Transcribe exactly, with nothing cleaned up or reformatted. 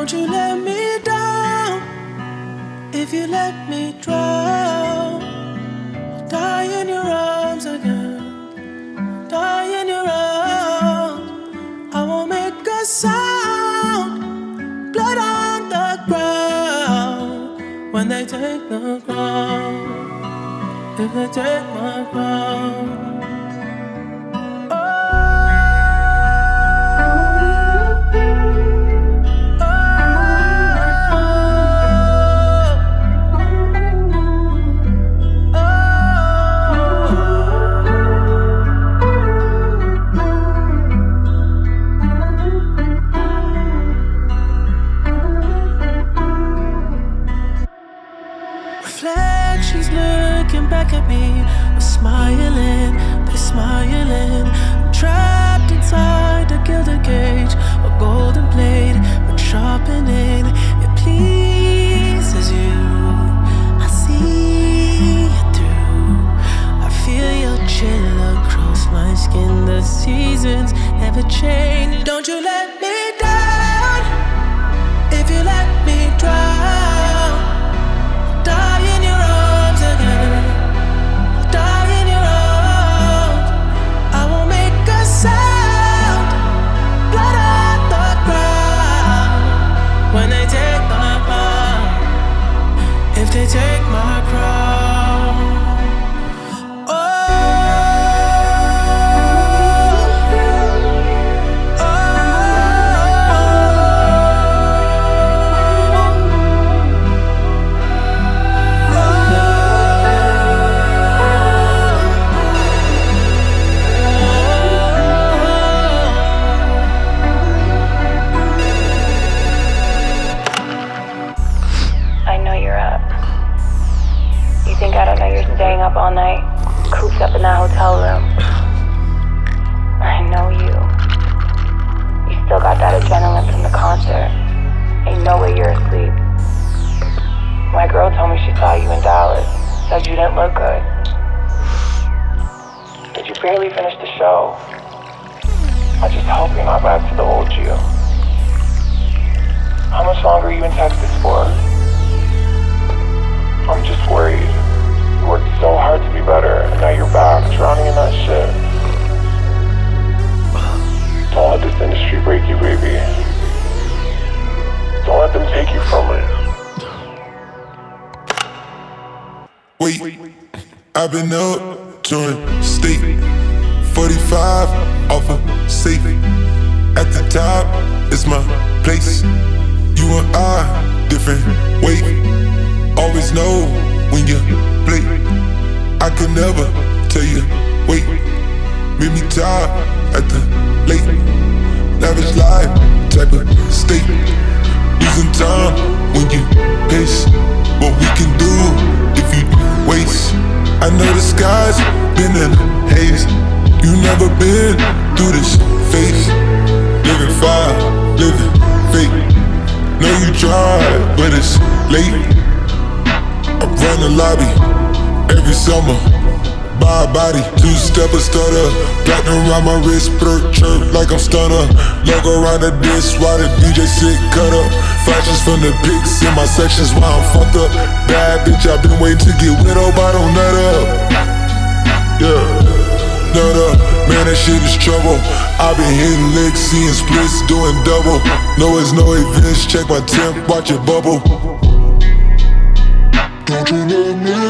Don't you let me down. If you let me drown, I'll die in your arms again. Die in your arms. I won't make a sound. Blood on the ground. When they take the ground, if they take my ground. Reflections looking back at me, we're smiling, they're smiling. I'm trapped inside a gilded cage, a golden blade, but sharpening. It pleases you, I see it through. I feel your chill across my skin. The seasons never change. Don't you let me down. If you let me drown, die in your arms again. I'll die in your arms. I won't make a sound. Blood on the ground. When they take my crown, if they take my crown. Oh, oh, I know you're up. You think I don't know you're staying up all night, cooped up in that hotel room? I know you. You still got that adrenaline from the concert. Ain't no way you're asleep. My girl told me she saw you in Dallas, said you didn't look good. Did you barely finish the show? I just hope you're not back to the old you. How much longer are you in Texas for? I'm just worried. You worked so hard to be better, and now you're back, drowning in that shit. Don't let this industry break you, baby. Don't let them take you from me. Wait, I've been up to state forty-five off a safe. At the top, it's my place. You and I, different weight. Always know when you play. I could never tell you, wait. Meet me top at the late. Lavish life, type of state. Losing time when you pace. What we can do if you waste. I know the sky's been in a haze. You never been through this phase. Living fire, living fake. Know you tried, but it's late. I run the lobby every summer. Buy a body, two-stepper stutter. Platinum around my wrist, perk, chirp like I'm stunner. Logo around the disc while the D J sit cut up. Flashes from the pics in my sections while I'm fucked up. Bad bitch, I've been waiting to get widowed, but I don't nut up. Yeah, nut up, man, that shit is trouble. I've been hitting licks, seeing splits, doing double. No, it's no events, check my temp, watch it bubble. Don't you let me